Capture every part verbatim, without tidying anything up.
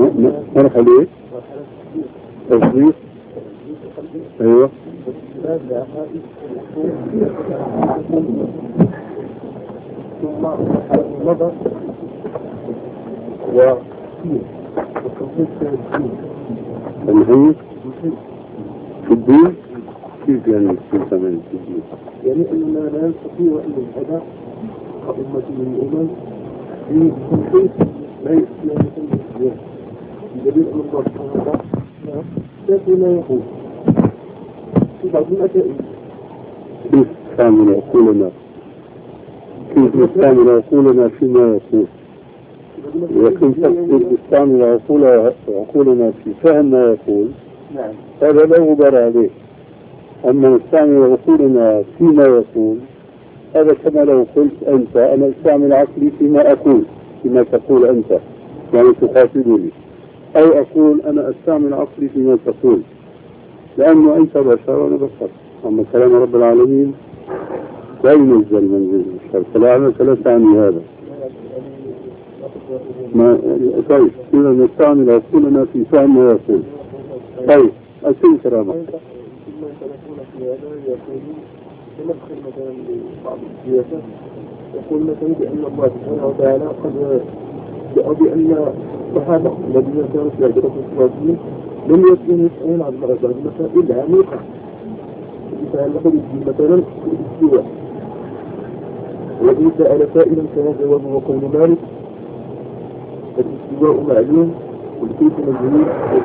مرحلة ايه؟ تصديق. ايوه. ثم النظر وفيه وتصديق الدين في الدين كيف يعني في الدين؟ يعني أننا لا نستطيع أن نجعل أمة من الأمم في تنفيذ لا يمكن الإسلام بدليل أن الله سبحانه وتعالى كيف لا يقول في بعض الأشياء كيف كامل عقولنا كيف كامل عقولنا فيما يقول وكيف تستعمل عقولنا في فهم ما يقول هذا لا غبار عليه. أما نستعمل عقولنا فيما يقول هذا كما لو قلت أنت أنا استعمل عقلي فيما أقول فيما تقول أنت يعني تخاطبني أو أقول أنا أستعمل عقلي فيما تقول لأنه أنت بشر وأنا بشر. أما كلام رب العالمين لا ينزل منزل البشر فلا فلا تعني هذا. ما طيب إذا نستعمل عقولنا في فهم ما يقول. طيب أسئلة كرامة. يمثل مثلا لبعض السياسات يقول مثلا بأن الله سبحانه وتعالى قد جاء بأن الصحابة الذين كانوا في عهد الرسول صلى الله عليه وسلم لم يكونوا يسألون عن بعض المسائل عميقة يتعلق مثلا بالاستواء. وإن سأل سائلا كان جوابه وقول مالك الاستواء معلوم والكيف مجهول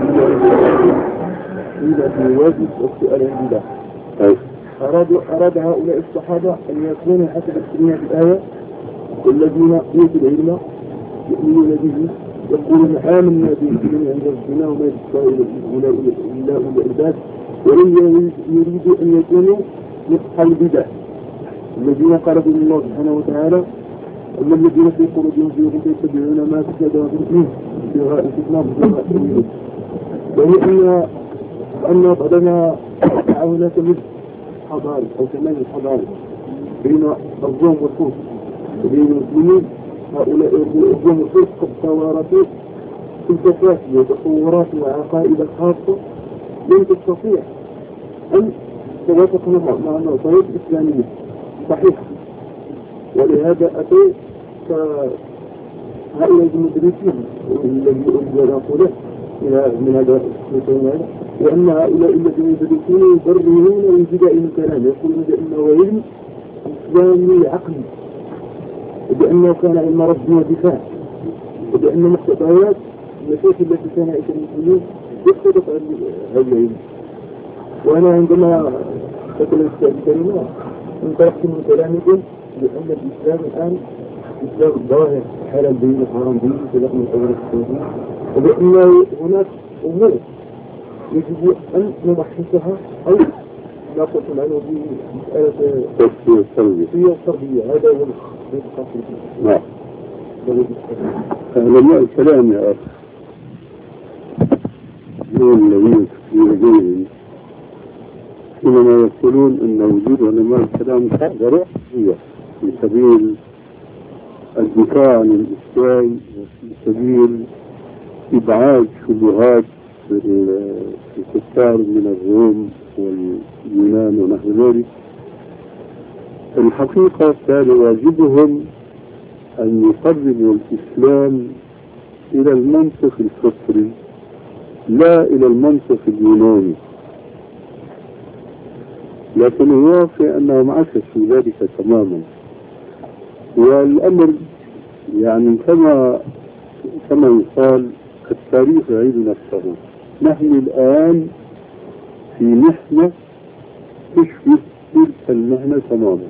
إلا في واجب والسؤال عند الله. أراد أراد هؤلاء الصحابة أن يكونوا حسب السنة الآية والذين أوتوا العلم يؤمنون به يقولون آمنا به من عند ربنا وما يشفع إلا أولئك العباد ولم يريدوا أن يكونوا نصح البدع الذين قال بهم الله سبحانه وتعالى أما الذين في قلوبهم زيغ يتبعون ما تشابه منه ابتغاء الفتنة وابتغاء تأويله. وهي أن بعدما هناك مثل حضاري أو كمان الحضاري بين الروم والفرس وبين المسلمين هؤلاء الروم والفرس قد تورثوا فلسفات وتصورات وعقائد خاصة لم تستطيع أن توافق مع النظريات الإسلامية صحيحة. ولهذا أتوا هؤلاء المدرسين الذي أريد أن أقوله من هذا المثال وأن هؤلاء الذين يدرسون يبررون من جداء الكلام يقولون بأنه علم إسلامي عقلي وبأنه كان علم ربي ودفاع وبأن مقتضيات المشاكل التي كان يعيش المسلمين يقتضت هذا العلم. وأنا عندما أتكلم في الكلمة انطلقت من كلامكم بأن الإسلام الآن إسلام الظاهر حلال دين وحرام دين سلاح من أول السعودية وبأن هناك أمور يجب أن نمحصها أو نقص عنه بمسألة التربية التربية هذا هو الخاص. نعم. علماء الكلام يا أخي اليوم الذين في وجههم حينما يقولون أن وجود علماء الكلام ضرورة في سبيل الدفاع عن الإسلام وفي سبيل إبعاد شبهات الكفار من الروم واليونان ونحو ذلك. الحقيقة كان واجبهم أن يقربوا الإسلام إلى المنطق الفطري لا إلى المنطق اليوناني. لكن الواقع أنهم عكسوا ذلك تماما. والأمر يعني كما كما يقال التاريخ يعيد نفسه. نحن الآن في محنة تشبه تلك المحنة تماما.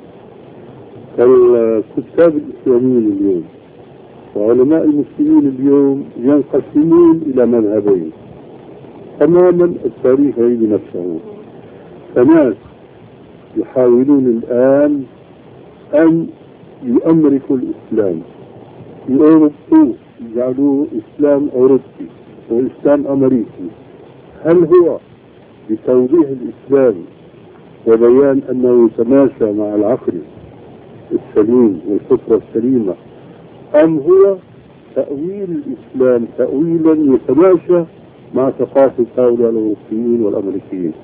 الكتاب الإسلاميين اليوم وعلماء المسلمين اليوم ينقسمون إلى مذهبين تماما. التاريخ يعيد نفسه. فناس يحاولون الآن أن يؤمركوا الإسلام يأوروبوه يجعلوه إسلام أوروبي وإسلام أمريكي. هل هو بتوضيح الإسلام وبيان أنه يتماشى مع العقل السليم والفطرة السليمة أم هو تأويل الإسلام تأويلا يتماشى مع ثقافة هؤلاء الأوروبيين والأمريكيين.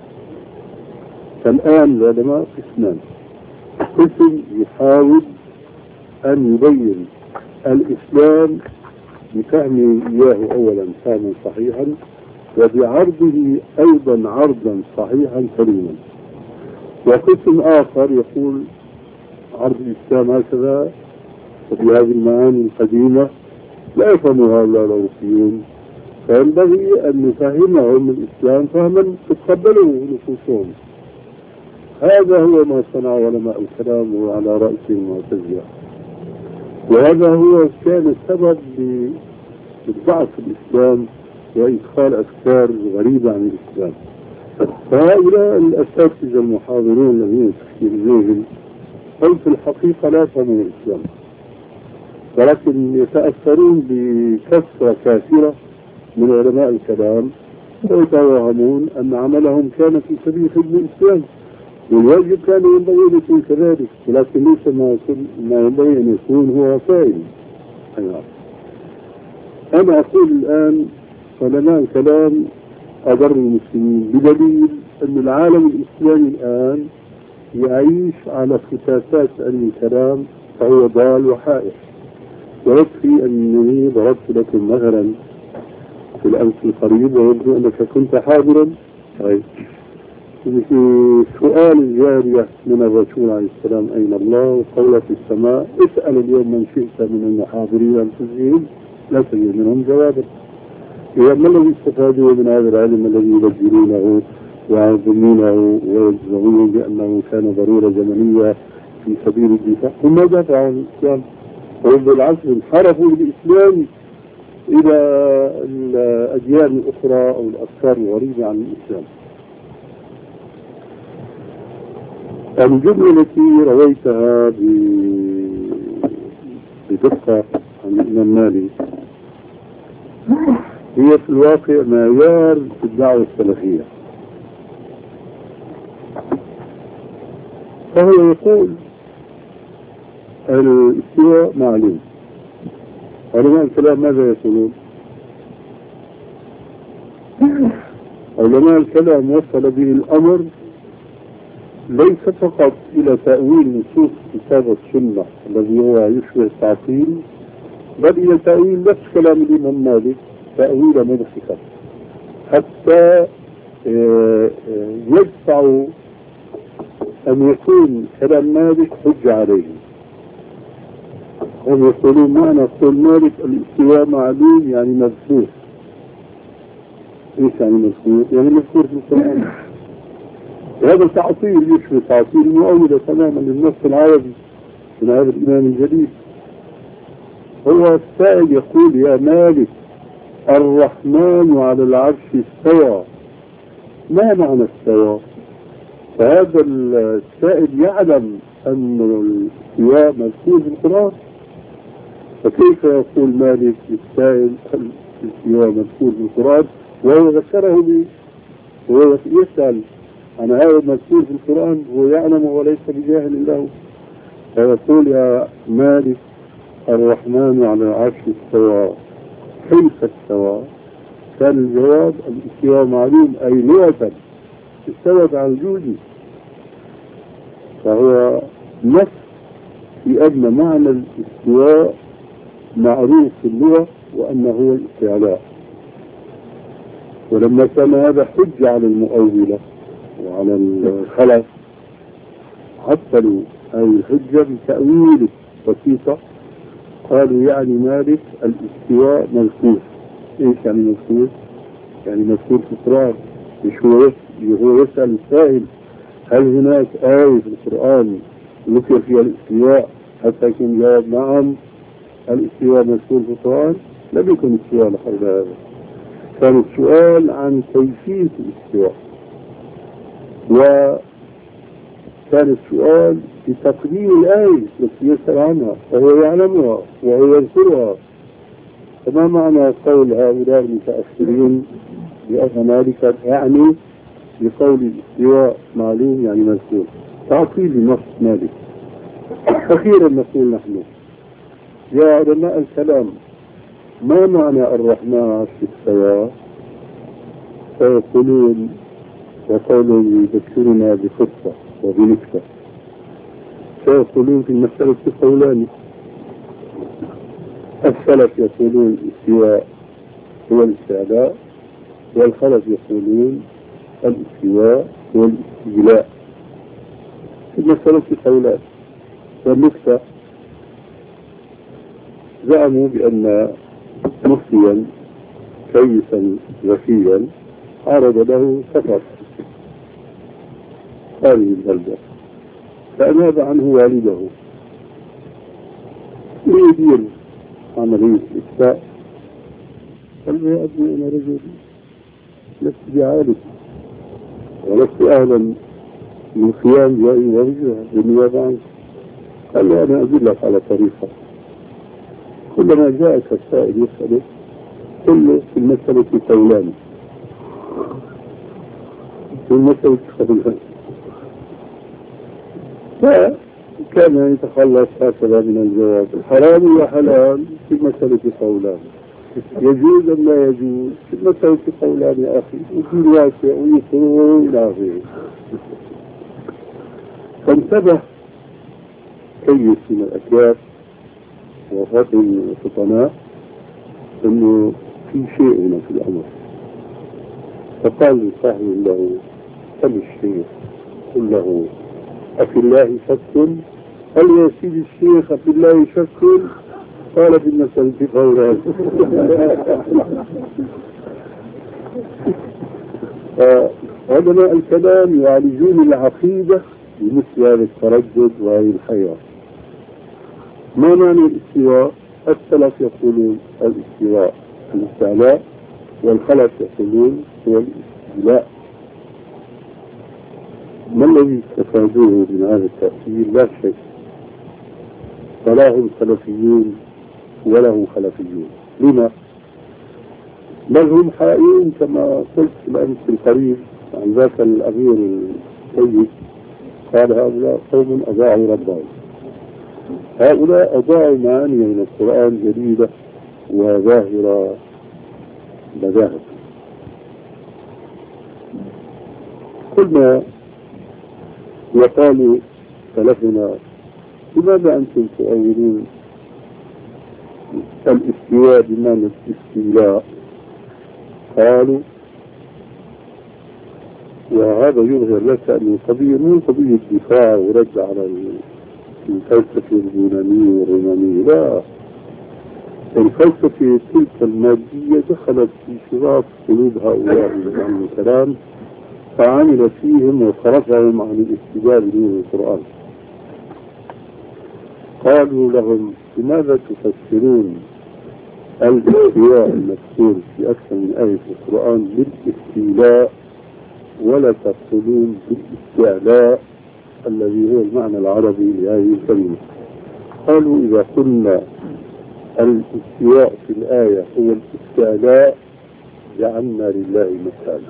فالآن العلماء قسمان: قسم يحاول أن يبين الإسلام بفهمه إياه أولا فهما صحيحا، وبعرضه أيضا عرضا صحيحا سليما. وقسم آخر يقول عرض الإسلام هكذا وبهذه المعاني القديمة لا يفهمها هؤلاء الأوروبيون، فينبغي أن نفهمهم الإسلام فهما تتقبله نفوسهم. هذا هو ما صنع علماء الكلام وعلى رأس المعتزلة، وهذا هو كان السبب للضعف في الإسلام وإدخال أفكار غريبة عن الإسلام. فهؤلاء الأساتذة المحاضرون الذين تحكي إليهم هم في الحقيقة لا يفهمون الإسلام، ولكن يتأثرون بكثرة كثيرة من علماء الكلام ويتوهمون أن عملهم كان في سبيل خدمة الإسلام، والواجب كان ينبغي أن يكون كذلك، ولكن ليس ما ينبغي أن يكون هو فاعل. أنا أقول الآن علماء الكلام أضر المسلمين، بدليل أن العالم الإسلامي الآن يعيش على فتاتات علم الكلام فهو ضال وحائر. ويكفي أنني ضربت لكم مثلا في الأمس القريب ويبدو أنك كنت حاضرا. طيب، في سؤال الجارية من الرسول عليه السلام أين الله؟ وقوله في السماء. اسأل اليوم من شئت من المحاضرين أنفسهم لا تجد منهم جوابا. إذا ما الذي استفادوا من هذا العلم الذي يبجلونه ويعظمونه ويجزمون بأنه كان ضرورة زمنية في سبيل الدفاع؟ هم ماذا فعلوا الإسلام؟ هم بالعكس انحرفوا بالإسلام إلى الأديان الأخرى أو الأفكار الغريبة عن الإسلام. الجملة التي رويتها بدقة عن الإمام مالك هي في الواقع معيار في الدعوة السلفية. فهو يقول الاستواء معلوم. علماء الكلام ماذا يقولون؟ علماء الكلام وصل به الأمر ليس فقط إلى تأويل نصوص كتاب السنة الذي هو يشبه التعطيل، بل إلى تأويل نفس كلام الإمام مالك تأويل مضحكا، حتى يدفع أن يكون كلام مالك حجة عليه. هم يقولون معنى قول مالك الاستواء معلوم يعني مذكور. ايش يعني مذكور؟ يعني مذكور في القرآن. هذا تعطيل يشبه تعطيل مؤولة تماما للنص العربي من هذا الإمام الجديد. هو السائل يقول يا مالك الرحمن على العرش استوى، ما معنى استوى؟ فهذا السائل يعلم أن الاستواء مذكور في القرآن، فكيف يقول مالك للسائل الاستواء مذكور في القرآن وهو ذكره به؟ هو يسأل عن هذا المذكور في القرآن هو يعلم وليس بجاهل له، فيقول يا مالك الرحمن على العرش استوى، كيف استوى؟ كان الجواب الاستواء معلوم أي لغة استوت على الجود، فهو نفس في أن معنى الاستواء معروف في اللغة وأنه هو الاستعلاء. ولما كان هذا حجة على المؤولة وعلى الخلف عطلوا هذه الحجة بتأويل بسيطة، قالوا يعني مالك الاستواء مذكور. ايش يعني مذكور؟ يعني مذكور في القرآن. مش هو هو يسأل السائل هل هناك آية في القرآن ذكر فيها الاستواء حتى يكون جواب نعم الاستواء مذكور في القرآن؟ لم يكن السؤال حول هذا، كان السؤال عن كيفية الاستواء، وكان السؤال بتقديم الآية التي يسأل عنها وهو يعلمها وهو يذكرها. فما معنى قول هؤلاء المتأخرين بأن مالكا يعني بقول الاستواء معلوم يعني مذكور؟ تعطيل لنص مالك. أخيرا نقول نحن يا علماء الكلام ما معنى الرحمن على استوى؟ فيقولون وقولوا يذكرنا بقصة وبنكتة، فيقولون في المسألة قولان. السلف يقولون الاستواء هو الاستعلاء، والخلف يقولون الاستواء هو الاستيلاء. في المسألة قولان. والنكتة زعموا بأن مفتيا كيسا ذكيا عرض له سفر هذه البلدة، فأناب عنه والده ليدير عملية الإفتاء. قال له: يا ابني أنا رجل لست بعالم ولست أهلا من قيام جائي ورجل بالنيابة عنك. قال له: أنا أدلك على طريقة، كلما جاءك السائل يسألك قل له في المسألة قولان، في المسألة قولان. فكان يتخلص هكذا من الجواب: الحرام وحلال في المسألة قولان، يجوز أم لا يجوز في المسألة قولان يا أخي، وفي واسع ويسر إلى آخره. فانتبه كيس من الأكياس وفاطم من الفطناء أنه في شيء هنا في الأمر، فقال لصاحبه له: سل الشيخ قل له: أفي الله شك؟ قال يا سيدي الشيخ أفي الله شك؟ قال: في المسألة قولان. علماء الكلام يعالجون العقيدة بمثل هذا التردد وهذه الحيرة. ما معنى الاستواء؟ السلف يقولون الاستواء الاستعلاء، والخلف يقولون هو الاستيلاء. ما الذي استفادوه من هذا التأثير؟ لا شيء، فلا هم سلفيون ولا هم خلفيون. لما؟ بل هم حائرون كما قلت الأمس القريب عن ذاك الأمير السيد، قال: هؤلاء قوم أضاعوا ربهم. هؤلاء أضاعوا معاني من القرآن جديدة وظاهرة بذاهة. قلنا وقالوا سلفنا: لماذا أنتم تؤولون الاستواء بمعنى الاستيلاء؟ قالوا، وهذا يظهر لك أن القضية مو قضية دفاع ورد على الفلسفة اليونانية والرومانية، لا، الفلسفة تلك المادية دخلت في شراط قلوب هؤلاء عن الكلام، فعمل فيهم وصرفهم عن الاستدلال بنور القرآن. قالوا لهم: لماذا تفسرون الاستواء المذكور في أكثر من آية في القرآن بالاستيلاء ولا تقولون بالاستعلاء الذي هو المعنى العربي لهذه الكلمة؟ قالوا: إذا قلنا الاستواء في الآية هو الاستعلاء جعلنا لله مكانا،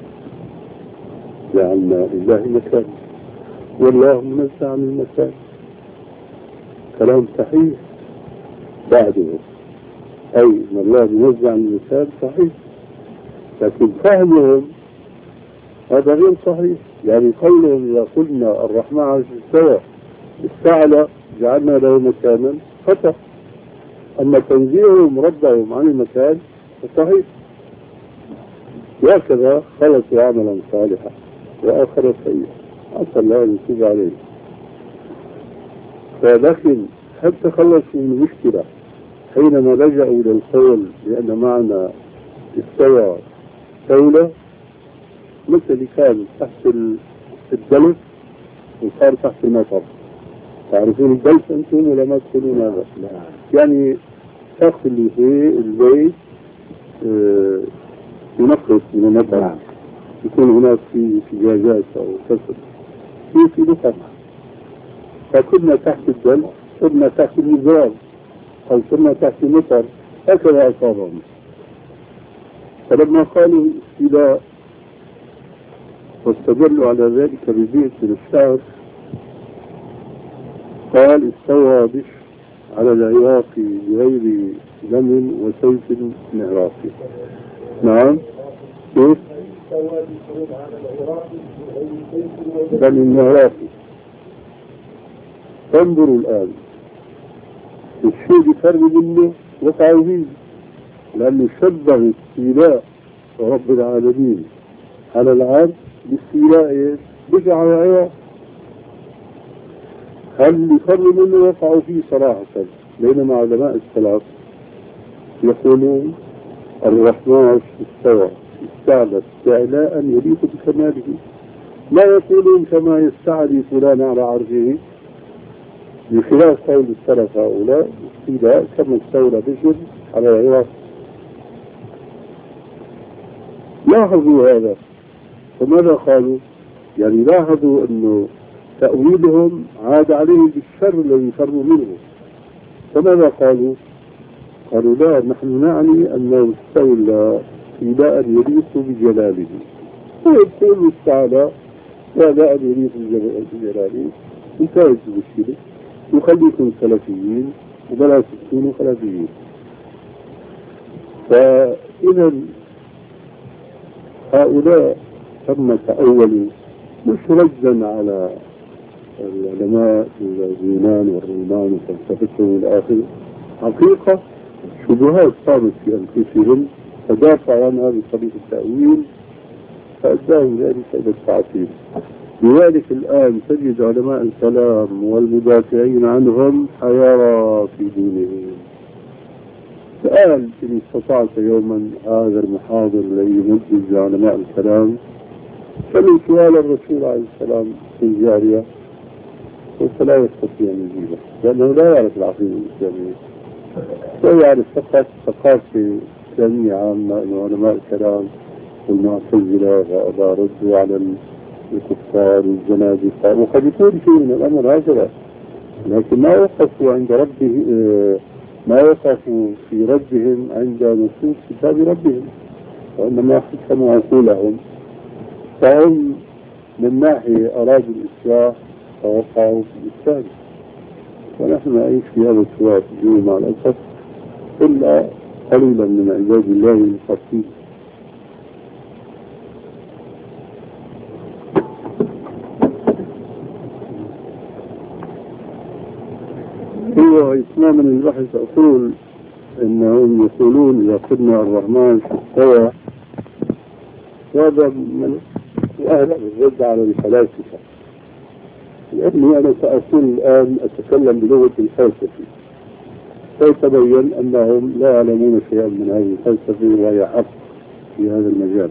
جعلنا لله مكانا، والله منزه عن المكان. كلام صحيح بعده، أي أن الله منزه عن المكان صحيح، لكن فهمهم هذا غير صحيح. يعني قولهم إذا قلنا الرحمن على استوى استعلى جعلنا له مكانا خطأ، أما تنزيههم ربهم عن المكان صحيح. وهكذا خلصوا عملا صالحا وآخر سيئا عسى الله أن يتوب عليه. ولكن هل تخلصوا من مشكلة حينما لجأوا إلى القول بأن معنى استوى دولة، مثل كان تحت الدلف وصار تحت المطر. تعرفون الدلف أنتم ولا ما تقولون هذا؟ يعني شخص اللي في البيت اه ينقص من المطر، يكون هناك في فجاجات أو كسر في في نقص، فكنا تحت الدلف، كنا تحت المزراب، أو كنا تحت المطر، هكذا أصابهم. فلما قالوا إذا واستدلوا على ذلك ببيت من الشعر، قال: استوى بشر على العراق بغير دم وسيف معراقي. نعم كيف؟ دم معراقي. انظروا الآن الشيء بفرق منه وقعوا فيه، لأنه شبه استيلاء رب العالمين على العبد باستيلاء بقع العراق. هل يفرق منه وقعوا فيه صراحة؟ بينما علماء السلف يقولون الرحمن استوى استعلى استعلاء يليق بكماله، لا يقولون كما يستعلي فلان على عرشه، بخلاف قول السلف هؤلاء استيلاء كما استولى بشر على العراق. لاحظوا هذا، فماذا قالوا؟ يعني لاحظوا انه تأويلهم عاد عليه بالشر الذي فروا منه. فماذا قالوا؟ قالوا لا، نحن نعني أنه استولى استيلاء يليق بجلاله، ويقول تعالى استيلاء يليق بجلاله، انتهت المشكلة. يخليكم سلفيين وبلا تكونوا خلفيين. فإذا هؤلاء تم تأولوا مش ردا على العلماء اليونان والرومان وفلسفتهم إلى آخره، حقيقة شبهات صارت في أنفسهم فدافعوا عنها بطريقة التأويل فأداهم ذلك إلى التعطيل. لذلك الآن تجد علماء الكلام والمدافعين عنهم حيارى في دينهم. سأل إن استطعت يوما هذا المحاضر الذي يمجد علماء الكلام فمن سؤال الرسول عليه السلام في الجارية، فلا يستطيع أن يجيبه لأنه لا يعرف العقيدة الإسلامية، لا يعرف فقط ثقافة إسلامية عامة أن علماء الكلام والمعتزلة وأبا ردوا على الكفار والزنادقة، وقد يكون شيء من الأمر هكذا، لكن ما وقفوا عند ربه، ما وقفوا في ربهم عند نصوص كتاب ربهم، وإنما حكموا عقولهم. فهم من ناحية أرادوا الإصلاح فوقعوا في الإفساد، ونحن نعيش في هذا السواء اليوم مع الأسف إلا قليلا من عباد الله المخلصين. هو إتماما البحث أقول إنهم يقولون إذا قلنا الرحمن استوى، هذا من أهل الرد على الفلاسفة، لأني أنا سأقول الآن أتكلم بلغة الفلسفة فيتبين أنهم لا يعلمون شيئا من هذه الفلسفة وهي حق في هذا المجال.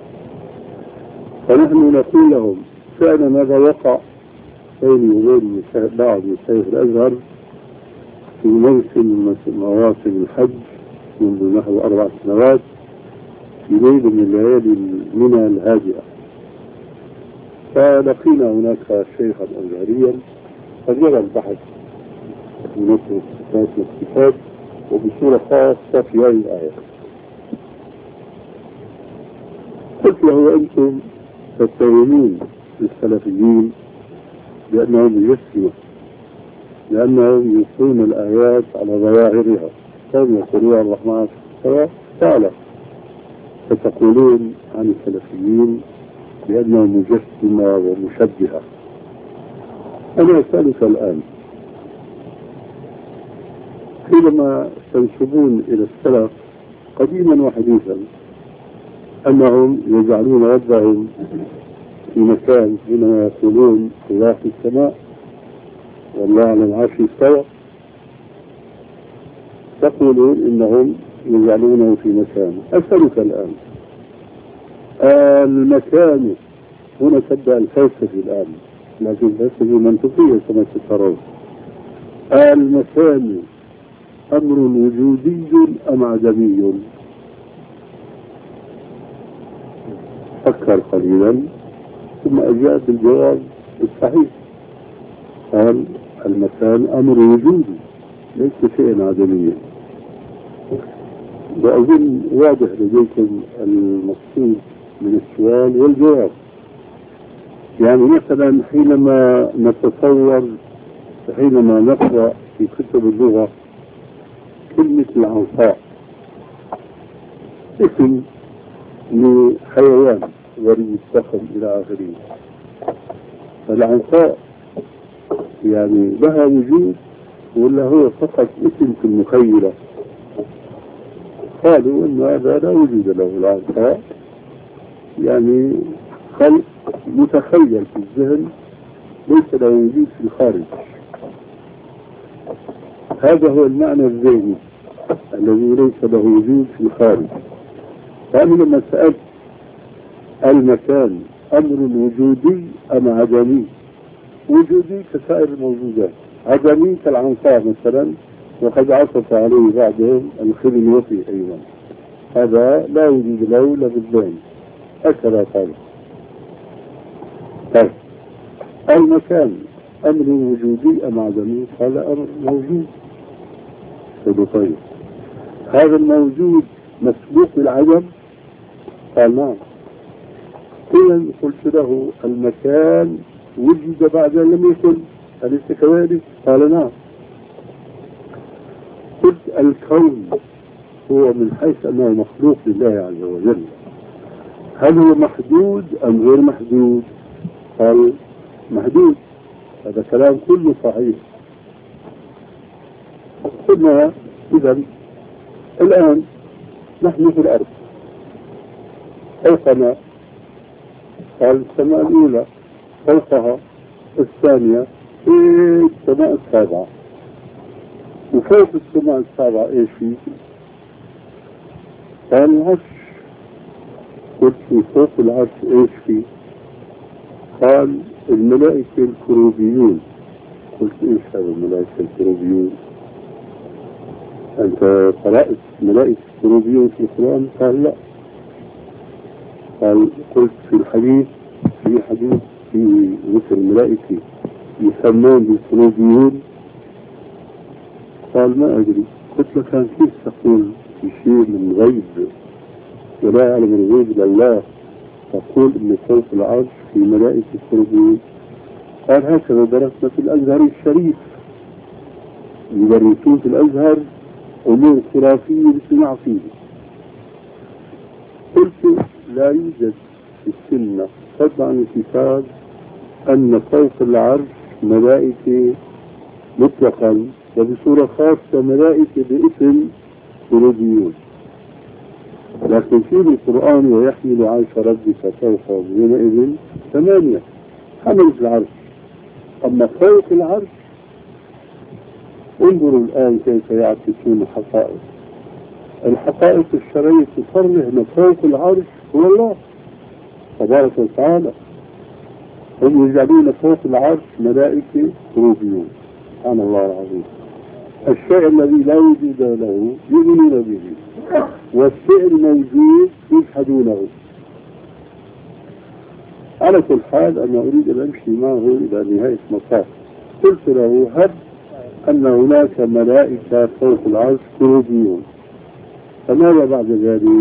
فنحن نقول لهم فعلا ماذا وقع بيني وبين بعض مشايخ الأزهر في موسم من مواسم الحج منذ نحو أربع سنوات في ليلة من الليالي المنى الهادئة، فلقينا هناك شيخا أزهريا قد يرى البحث في نصر الصفات والصفات وبصورة خاصة في هذه الآية. قلت له أنتم تتهمون السلفيين بأنهم يجسموا، لأنهم يلقون الآيات على ظواهرها، كانوا يقولون الرحمن استوى تعالى، فتقولون عن السلفيين بأنهم مجسمة ومشبهة. أنا أسألك الآن، حينما تنسبون إلى السلف قديما وحديثا أنهم يجعلون ربهم في مكان حينما يقولون الله في السماء والله على العرش استوى، تقولون إنهم يجعلونه في مكان. أسألك الآن، المكان هنا تبدأ الفلسفة الآن، لكن الفلسفة منطقية كما ترون. المكان أمر وجودي أم عدمي؟ فكر قليلا ثم أجاب بالجواب الصحيح. قال المكان أمر وجودي ليس شيئا عدميا. وأظن واضح لديكم المقصود من السؤال والجواب. يعني مثلا حينما نتصور حينما نقرأ في كتب اللغة كلمة العنصاء اسم لحيوان غريب ضخم إلى آخره. العنصاء يعني لها وجود ولا هو فقط اسم في المخيلة؟ قالوا أن هذا لا وجود له. العنصاء يعني خلق متخيل في الذهن ليس له وجود في الخارج. هذا هو المعنى الذهني الذي ليس له وجود في الخارج. فأنا لما سألت المكان أمر وجودي أم عدمي؟ وجودي كسائر الموجودات، عدمي كالعنصاء مثلا، وقد عطف عليه بعضهم الخليوطي أيضا، هذا لا وجود له لا بالذهن، هكذا قال. طيب المكان أمر وجودي أم عدمي؟ قال أمر موجود. طيب هذا الموجود مسبوق بالعدم؟ قال نعم. إذا قلت له المكان وجد بعد أن لم يكن، أليس كذلك؟ قال نعم. قلت الكون هو من حيث أنه مخلوق لله عز وجل، هل هو محدود أم غير محدود؟ قال محدود. هذا كلام كله صحيح. قلنا إذا الآن نحن في الأرض، فوقنا قال السماء الأولى، فوقها الثانية، في السماء السابعة، وفوق السماء السابعة ايش في؟ قال العرش. قلت في فوق العرش ايش في؟ قال الملائكة الكروبيون. قلت ايش هذا الملائكة الكروبيون؟ انت قرأت ملائكة الكروبيون في القرآن؟ قال لا. قال قلت في الحديث، في حديث في مثل الملائكة يسمون بالكروبيون؟ قال ما أدري. قلت له كان كيف تقول في شيء من غيب ولا يعلم الغيب إلا الله تقول إن فوق العرش في ملائكة كروبيون؟ قال هكذا درسنا في الأزهر الشريف، يدرسون في الأزهر أمور خرافية بسمع فيه. قلت لا يوجد في السنة طبعا كتاب أن فوق العرش ملائكة مطلقا وبصورة خاصة ملائكة باسم كروبيون، لكن في القرآن ويحمل عرش ربك فوقهم يومئذ ثمانية، حملة العرش. أما فوق العرش انظروا الآن كيف يعكسون الحقائق. الحقائق الشرعية تصرح أن فوق العرش هو الله تبارك وتعالى، هم يجعلون فوق العرش ملائكة كروبيون. سبحان الله العظيم. الشيء الذي لا وجود له يؤمنون به، والشيء الموجود يجحدونه. على كل حال أنا أريد أن أمشي معه إلى نهاية مطاف. قلت له هب أن هناك ملائكة فوق العرش كروبيون، فماذا بعد ذلك؟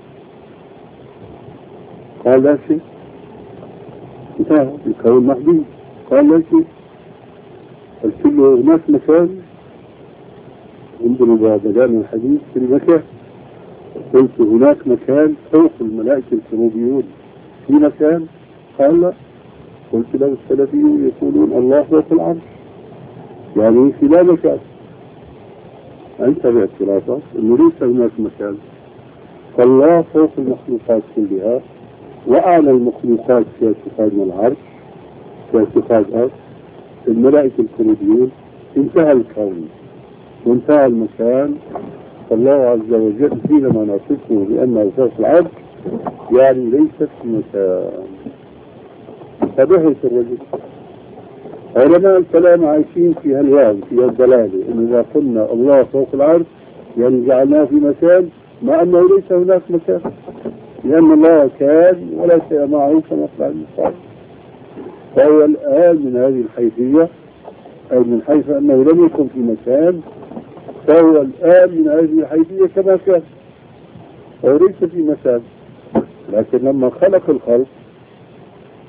قال لا شيء، انتهى الكون محدود. قال لا شيء. قلت له هناك مكان، انظروا بدلان الحديث في المكان. قلت هناك مكان فوق الملائكة الكروبيون، في مكان؟ قال لا. قلت له السلفيون يقولون الله فوق العرش، يعني في لا مكان. أنت باعترافك أنه ليس هناك مكان، فالله فوق المخلوقات كلها، وأعلى المخلوقات في ارتفاع العرش في ارتفاع الأرض الملائكة الكروبيون. انتهى الكون وانتهى المكان، فالله عز وجل حينما نصفه بأنه فوق العرش يعني ليست في مكان. فبهت الرجل. علماء الكلام عايشين في هالوهم في هالدلالة، إن إذا قلنا الله فوق العرش يعني جعلناه في مكان، مع أنه ليس هناك مكان، لأن الله كان ولا شيء معه كما قال المصطفى. فهو الآن من هذه الحيثية، أو من حيث أنه لم يكن في مكان، فهو الآن من هذه الحيثية كما كان، فهو ليس في مكان. لكن لما خلق الخلق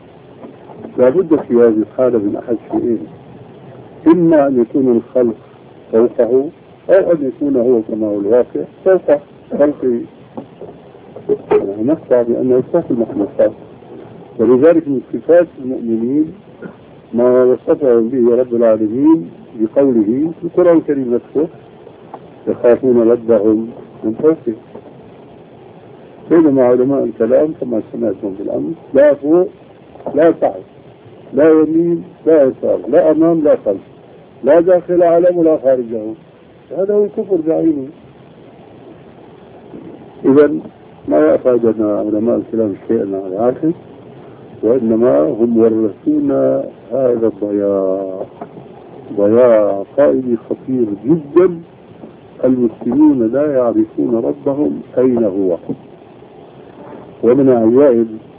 لابد في هذه الحالة من أحد شيئين: إما أن يكون الخلق فوقه، أو أن يكون هو كما هو الواقع فوق خلقه، نقطع بأنه فوق المخلوقات. ولذلك من صفات المؤمنين ما وصفهم به رب العالمين بقوله في القرآن الكريم نفسه: يخافون ربهم من فوقهم. بينما علماء الكلام كما سمعتم بالأمس لا فوق لا تحت، لا يمين لا يسار، لا أمام لا خلف، لا داخل عالم ولا خارجه. هذا هو الكفر بعينه. إذا ما أفادنا علماء الكلام شيئا على العكس، وإنما هم ورثونا هذا الضياع، ضياع عقائدي خطير جدا. المسلمون لا يعرفون ربهم أين هو. ومن عجائب